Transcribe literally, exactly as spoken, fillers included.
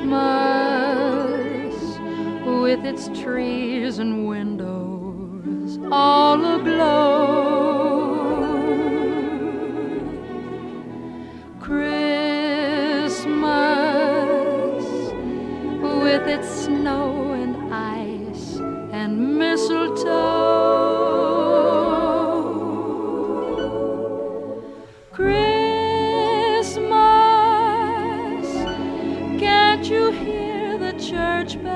with its trees and windows all aglow. Christmas with its snow and ice and mistletoe. Christmas, can't you hear the church bells